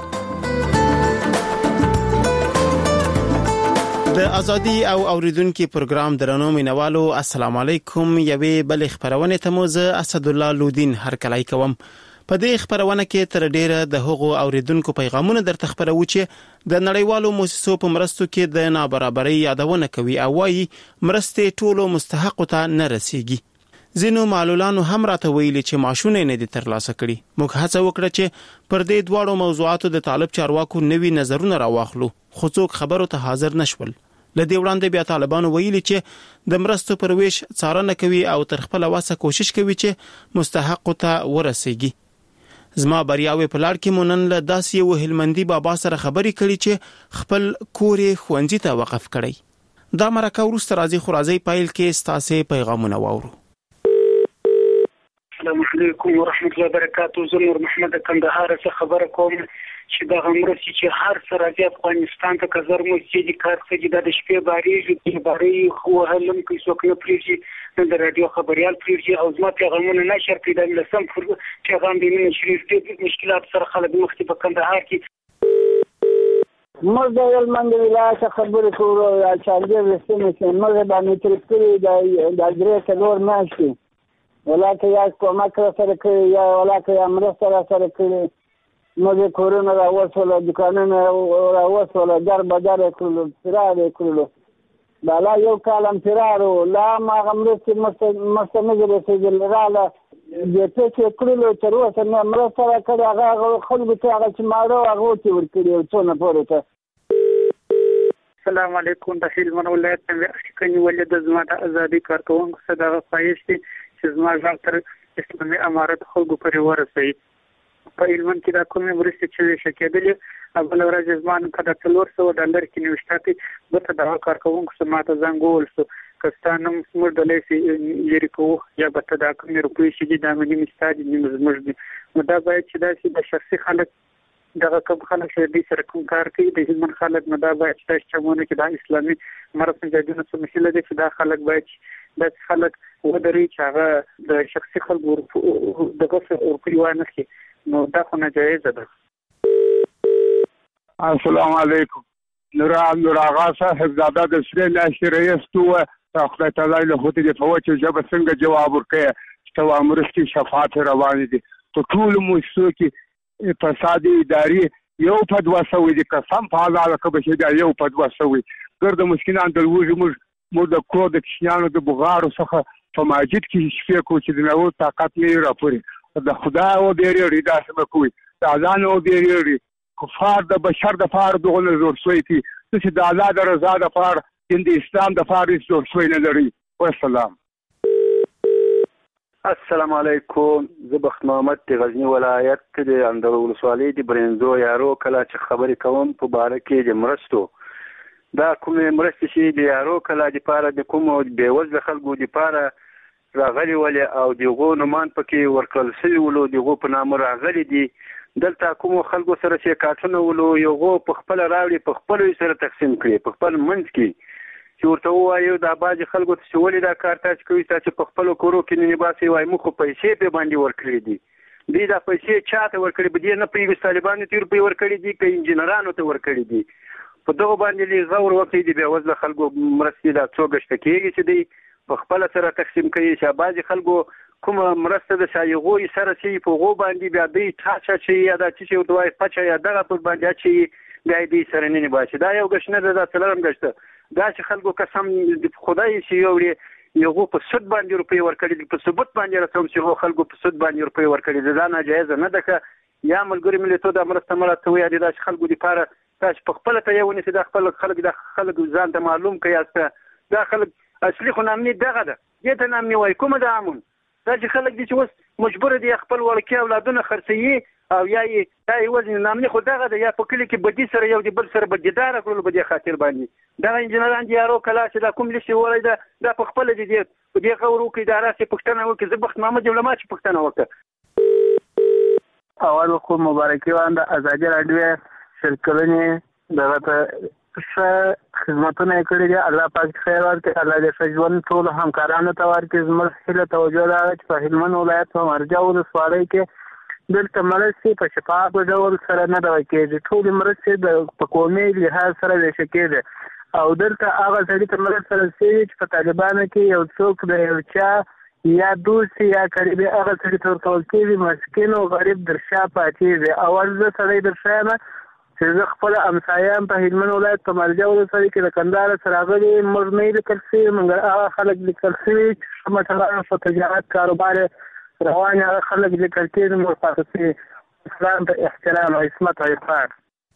Speaker 8: د ازادي او اوریدونکو پروګرام درنو مینوالو السلام علیکم. یوې بل خبرونه ته مو زه اسد الله لودین هرکلای کوم. په دې خبرونه کې تر ډیره د هغو اوریدونکو پیغامونه درته خبرو چې د نړیوالو مؤسسو په مرستو کې د نابرابرۍ یادونه کوي او وايي مرستې ټولو مستحقو ته نه رسیږي. ځینو معلولانو هم راته ویلي چې معاشونه نه دي ترلاسه کړي. موږ هڅه وکړه چې پر دې دواړو موضوعاتو د طالب چارواکو نوي نظرونه راواخلو خو څوک خبرو ته حاضر نشول. لدې وړاندې بیا طالبانو ویلي چې د مرستو پر ویش څارنه کوي او تر خپل واسه کوشش کوي چې مستحق ته ورسیږي. زما بریاوي په لار کې مونن له داسې یو هلمندي بابا سره خبرې کړي چې خپل کورې خوندې ته وقف کړي. دا مرکه ورسته راځي خو راځي پایل کې ستاسو پیغامونه واورو.
Speaker 9: السلام علیکم ورحمت الله وبرکاتہ. زه نور محمد کندهار څخه خبره کوم چې دا غمرسي چې هر سره د افغانستان ته کزر مو چې د کار څخه د شپې باري خو هلم کې څوک نه پریږي د رادیو خبريال پریږي او زما پیغامونه نشر کړي د لسم پیغام د نن شریف د مشکلات سره خلک مختلف په کندهار کې
Speaker 10: موږ د هلمند ولایت خبرې کوو چې څنګه وسته چې موږ باندې ترکړي د درې څلور ماشي ولکه یا کومک سره کوي یا ولکه امر سره کوي. موږ کورونه راوصله دکانونه راوصله در بدر کړلو فرار کړلو بالا یو کالم فرارو لا ما غمرت مستمر رسیدل رااله د څه کړلو تر اوسه نه امر سره کړه هغه خلکو ته هغه چې مارو هغه ته ورکړي څونه پورته.
Speaker 9: السلام علیکم. د هلمند ولایت څخه کني ولید زما د ازادي کارکونکو صدقه پایشتي چې زما ځان تر اسلامي امارت خلکو پرې ورسوي. په هلمند کې دا کومې مرستې چې شکېدلې اول ورځ زمان په $400 کې نوښتاتي بته د کارکونکو سماته زنګول سو کستانم موږ د لیسې لري کوو یا به ته دا کوم روپۍ چې د امني مستاد موږ نو دا باید چې دا د شخصي خلک دغه کوم خلک چې د سره کوم کار کوي د هیمن خلک نو دا باید چې چمونه کې د اسلامي مرسته جادونه څه مسله ده چې دا خلک باید د خلک ودري چې هغه د شخصي خلکو دغه روپۍ وانه شي نو دا خو ناجایز ده.
Speaker 5: السلام علیکم. نور آغا صاحب زاده د سری ناشي رئیس تو خدای تعالی له هوته د فوج جواب څنګه جواب ورکړي چې امرستي شفاعت روان دي ته ټول موسسو کې فساد اداري یو په 200 دي قسم په الله کبه چې دا یو په 200 ګرد مسکینان د وژو مو د کو د کشنانو د بغارو څخه په ماجد کې شفیع کو چې د نو طاقت نه راپوري د خدای او ډېری ریدا سم کوي د اذان او ډېری کفار د بشر د فار دغه زور شوی کی چې د الله د رضا د فار د اسلام د فار زور شوی نه لري. والسلام.
Speaker 11: السلام علیکم. زبخت محمد د غزنی ولایت د اندرو ولسوالۍ د برنزو یارو کله چې خبرې کوم په باره کې د مرستو دا کومه مرستې چې د یارو کله د پاره د کوم بیوزله خلکو د پاره راغلي ولې او دغه نومان پکې ورکړل شوی ولو دغه په نام راغلي دي دلته کوم خلکو سره چې کارتونه ولو یو په خپل راوړي په خپل سره تقسیم کړي په خپل منځ کې چې ورته وایو دا باج خلکو ته ولې دا کارت کوي چې په خپل کورو کې نه باسي وای مخ پیسې په باندې ورکړي دي دا پیسې چاته ورکړي به دي نه پیږي طالبانو تیر په ورکړي دي که انجنیرانو ته ورکړي دي په دغه باندې لږ غور وکړي دي به وزله خلکو مرستې دا څوګشت کېږي چې دی په خپل سره تقسیم کوي چې باج خلکو کوم مرسته د شایغوي سره چې په غو باندې بیا دی تاسو چې یا د چې دوی پچا یا دغه په باندې چې بیا دې سره نه باشي دا یو غشنه ده څلورم غشته دا چې خلکو قسم د خدای چې یو په سود باندې روپی ورکړي په ثبوت باندې راځم چې خلکو په سود باندې روپی ورکړي دا ناجایز نه ده یا ملګری ملته د مرسته مرسته وي د خلکو لپاره تاسو په خپل ته یو نه د خپل خلک د خلک ځان ته معلوم کړئ دا خلک اصلي خو نامني دغه ده دې ته نامني وای کومه ده امون دا چې خلک دي چې اوس مجبور دي خپل ورکی اولادونه خرڅي او یا یې وزن نامني خو دغه ده یا په کلی کې بدی سره یو دی بل سره بدیدار کړل بدی خاطر باندې دا انجنیران دي یارو کلا چې دا کوم لشي ولای دا په خپل دي په دې غوړو کې اداره چې پښتنه وکړي زبخت محمد علماء چې پښتنه وکړه
Speaker 13: اول خو مبارکي واند ازادي رادیو شرکلنې دغه ته خدمتونه کړې دي الله پاک خیر ورکړي الله دې ژوند ټول همکارانو ته ورکړي زموږ هیله توجه ده چې په هلمند ولایت په مرجع ولسوالۍ کې دلته مرستې په شفاف ډول سره نه ده کېږي ټول مرستې د په قومي لحاظ سره ویشل کېږي او دلته هغه سړي ته مرسته رسېږي چې په طالبانو کې یو څوک د یو چا یا دوست یا قریبي هغه سړي ته ورکول کېږي مسکین او غریب در شا پاتې دي اول زه سړی در شا یم چې زه خپل امسایان په هلمند ولایت په مرجع ولسوالۍ کې د کندهار سره راغلي موږ نه لیکل شوي موږ هغه خلک لیکل شوي چې مثلا په تجارت کاروبار روان هغه خلک لیکل کېږي موږ پاتې شوي اسلام ته احترام او عصمت او عفت.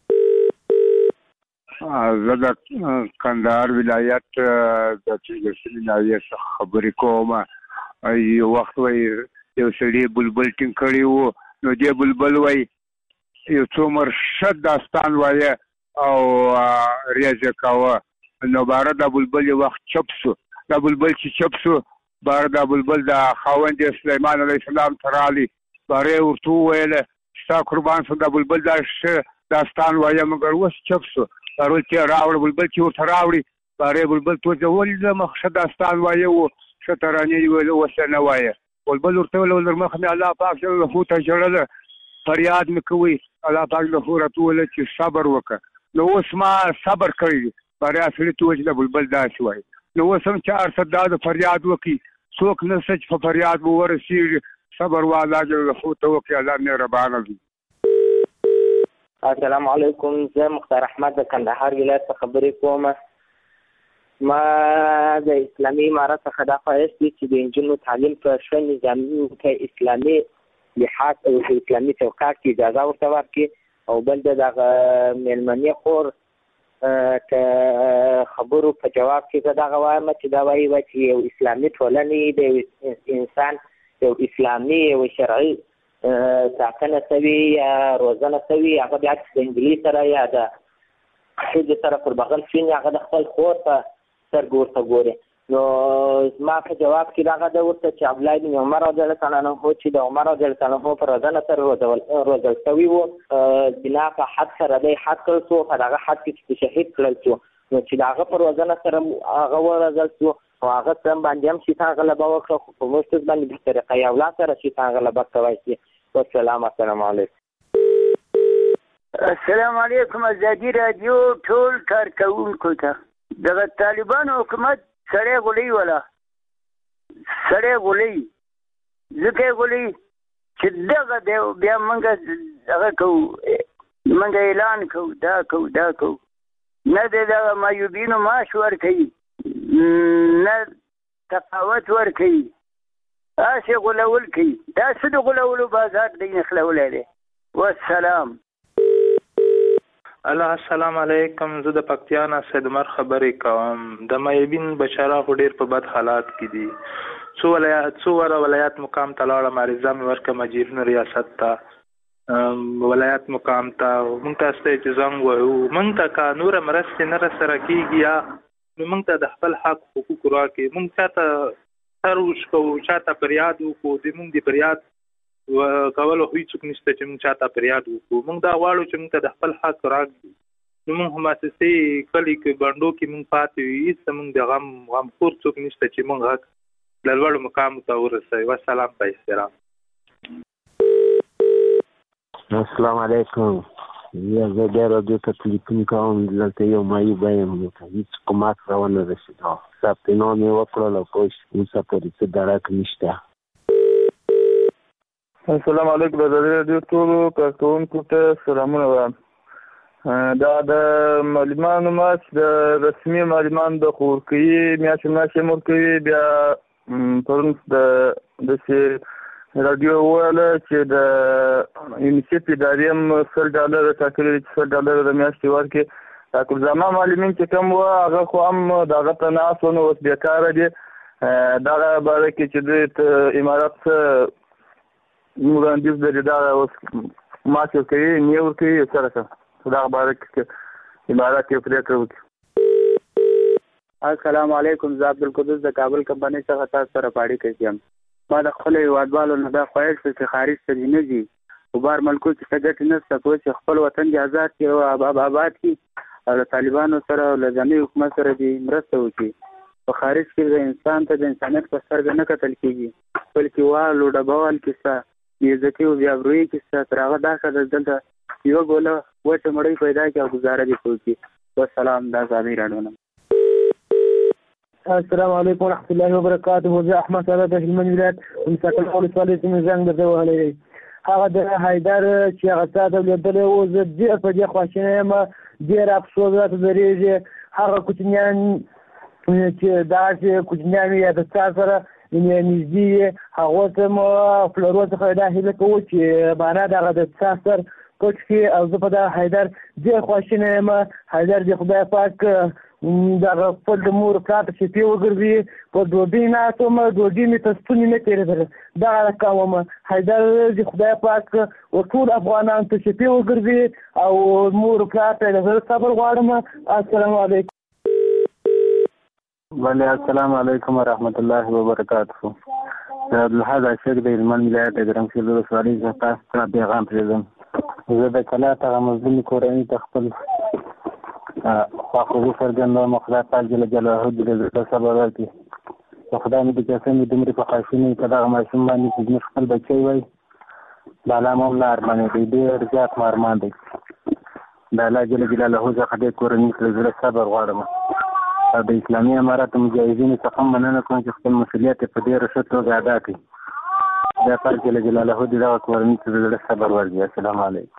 Speaker 5: زه د کندهار ولایت د چیرسلی ناویه څخه خبرې کوم یو وخت وای یو سړي بلبل ټینګ کړی وو نو دې بلبل وای یو څو مرشد داستان وایه او ریاضه کاوه نو بار د بلبل یو وخت چپ شو د بلبل چې چپ شو بار د بلبل د خاوند سليمان عليه السلام ترالی باره ورته ویل ستا قربان شم د بلبل داستان وایه مګر وس چپ شو بارو چې راوړ بلبل چې ورته راوړي باره بلبل تو ځول د مخشد داستان وایه او شترانی ویل وسنه وایه بلبل ورته ول مخ نه الله پاک له هو ته جوړل فریاد مکوي الله پاک له هورته ول چې صبر وکړه نو اوس ما صبر کړی بریا سړي توج د بلبل دا شوی نو اوس هم 400 د فریاد وکي څوک نه سچ په فریاد ورسي صبر والا له هورته وکي الله مهربان وي.
Speaker 14: السلام علیکم زه مختار احمد د کندهار ولایت څخه خبرې کوم ما د اسلامي امارت څخه دا خواهش دي چې د انجونو تعلیم په ښه نظامي کې اسلامي لحاظ او اسلامي چوکاټ کې اجازه ورته ورکړي او بل دغه مېلمنې خور که خبرو په جواب کې دغه وایم چې دا وایي چې یو اسلامي ټولنې د انسان یو اسلامي یو شرعي ساتنه شوي یا روزنه شوي هغه بیا د انګلیس سره یا د ښځې سره پر بغل شوي هغه د خپل خور په سترګو ورته ګوري نو ما په جواب کې راغله د ورته چې عبد الله بن عمر رضی الله عنه هو چې د عمر رضی الله عنه پر روزنه سره روزل شوی وو بنا په حد سره د حد کړ سو هغه حد کې شهید کړل شو نو چې هغه پر روزنه سره هغه ورزل شو او هغه سم باندې هم شیطان غلبه وکړه په مستز باندې به طریقه یو لا سره شیطان غلبه کوي شي والسلام علیکم.
Speaker 10: السلام علیکم. ازادي رادیو ټول کارکونکو ته دغه طالبانو حکومت سړی غولي ولا سړی غولي ځکه غولي چې دغه بیا موږ هغه کوو موږ اعلان کوو دا کوو نه دغه مایوبینو معاش ورکوي نه تفاوت ورکوي هسې غولول کوي دا څه د غولولو بازار دی نښلولی دی. والسلام.
Speaker 4: السلام علیکم. زه د پکتیا نه سید عمر خبرې کوم. د مایبین بچاره خو ډېر په بد حالات کې دي. څو ولایت مقام ته لاړم عریضه مې ورکړه مجیرونو ریاست ته ولایت مقام ته موږ ته ستاسو چې زنګ وایو موږ ته که نوره مرستې نه راسره کېږي یا نو موږ ته د خپل حق حقوق راکړي. موږ چاته سر وشکوو چاته فریاد وکړو د موږ د فریاد کولو خو هېڅوک نشته چې موږ چاته فریاد وکړو. موږ دا غواړو چې موږ ته د خپل حق راکړي. نو موږ مؤسسې کلي کې بنډو کې موږ پاتې وي هېڅ موږ د غمخور څوک نشته چې موږ حق له لوړو مقامو ته ورسوي. والسلام په احترام.
Speaker 15: السلام علیکم. زه بیا راډیو ته تلیفون کوم. دلته یو معیوب یم هېڅ کومک راونه رسېده. ثبت نام یې وکړل او پوه اوسه پورې څه درک نشته.
Speaker 16: السلام علیکم. د رادیو ټولو کارکونکو ته سلامونه وایم. دا د معلمانو معاش د رسمي معلمانو د خو ورکوي میاشتې معاش یې ورکوي. بیا پرون د داسې راډیو وویله چې د یونیسیف ادارې هم $100 ټاکلي دي چې $100 د میاشتې ورکړي. کلزامه معلمین چې کوم وو هغه خو هم د هغه ته ناست وو نو اوس بېکاره دي. دغه باره کې چې دوی امارات څه وړاندیز لري دا اوس معاش ورکوي نه ورکوي سره څه دغه باره کې امارات یې پرېکړه وکړي.
Speaker 18: السلام علیکم. زه عبدالقدوس د کابل کمپنۍ څخه تاسو سره پاړیکه یم. ما د خپلو هېوادوالو نه دا خواهش دی چې خارج ته دې نه ځي په بار ملکو کې څه ګټې نشته کوي چې خپل وطن دې آزاد کړي او آباد کړي او له طالبانو سره او له ځاني حکومت سره دې مرسته وکړي. په خارج کې د انسان ته د انسانیت په سترګه نه کتل کېږي بلکې وال او ډبوال کیسه بېعزتي او بېابرویي کیسه تر هغه دا ښه ده دلته یوه ګوله وچه مړۍ پیدا کړي او ګزاره دې وکړي. والسلام. دا ازادي راډیو نه.
Speaker 20: السلام علیکم ورحمۃ اللہ وبرکاتہ. زه احمد صاحب د هلمند ولایت مساکل ولسوالۍ څخه زنګ درته وهلی دی. هغه د حیدر چې هغه تا ته لیدلی و زه ډېر په دې خواشینی یم ډېر افسوس راته درېږي. هغه کوچنیان چې داسې کوچنیان وي یا د چا سره نږدې وي هغو ته مو پلرو څخه دا هیله کوو چې معنا د هغه د چا سر پټ کړي او زه په دا حیدر ډېر خواشینی یم. حیدر د خدای پاک دغه خپل د مور پلار ته شپې وګرځي په ډوډۍ ناست وم ډوډۍ مې ته ستونې نه تېرېدله دغه کار وم. حیدر د خدای پاک ټول افغانانو ته شپې وګرځي او مور پلار ته د زړه صبر غواړم. السلام علیکم.
Speaker 15: السلام علیکم ورحمۃ اللہ وبرکاتہ. زه عبدالحد عاشق د هلمند ولایت د ګرمسیر ولسوالۍ څخه تاسو ته پیغام پرېږدم. زه د کلا ته مظلومې کورنۍ ته خپل خواخوږي څرګندوم. خدای پاک جل جلاله دې د زړه صبر ورکړي. خدای مې د قسم دومره په خواشینۍ په دغه ماشوم باندې چې زموږ خپل بچی وای د الله مو نه ارمانې دی ډېر زیات مو ارمان دی. د الله جل جلاله څخه د کورنۍ ته زړه صبر غواړم او د اسلامي اماراتو مجاهدینو څخه مننه کوم چې خپل مسؤلیت په ډېره ښه توګه ادا کړي. خدای پاک جل جلاله دې دغه کورنۍ ته زړه صبر ورکړي. السلام علیکم.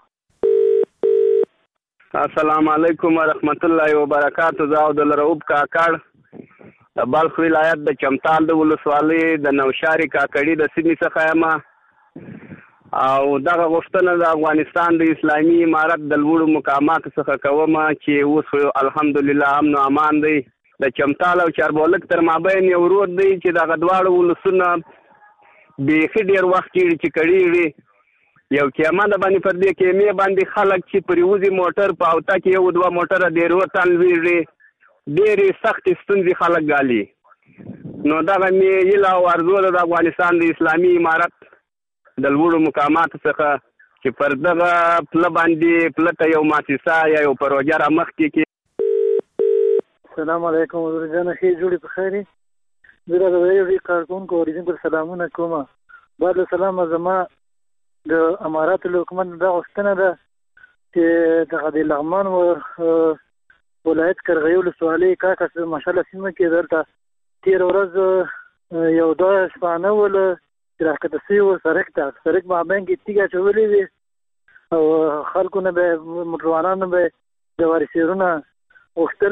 Speaker 21: السلام علیکم ورحمت الله وبرکاتہ. زه عبدالرؤف کاکړ د بلخ ولایت د چمتال د ولسوالۍ د نوشاري کاکړي د سیمې څخه یم او دغه غوښتنه د افغانستان د اسلامي امارت د لوړو مقاماتو څخه کوم چې اوس الحمدلله امن او امان دی. د چمتال او چاربولک تر مابین یو رود دی چې دغه دواړه ولسونه بیخي ډېر وخت کېږي چې کړېږي. یو کیمه د باندې پر دې کیمې باندې خلک چې پرې وځي موټر په اوته کې یو دوه موټره ډېر وطن لوېږي ډېرې سختې ستونزې خلک ګالي. نو دغه مې هیله او ارزو ده د افغانستان د اسلامي امارت د لوړو مقاماتو څخه چې پر دغه پله باندې پله ته یو مؤسسه یا یو پروژه رامخکې کړي.
Speaker 6: السلام علیکم حضور جان، ښې جوړې په خیر یې. زه د ریډیو کارکونکو اوریدونکو سلامونه کوم. بعد له سلامه زما د اماراتو له حکومت دا غوښتنه ده چې دغه د لغمان ولایت قرغیو ولسوالۍ کاکس ماشاءالله سیمه کې دلته تېره ورځ یو دوه شپانه ول چې راښکته سوي وو سړک ته. سړک مابین کې تیږه اچولې وې او خلکو نه به موټروانانو به د وارثیرونه غوښتل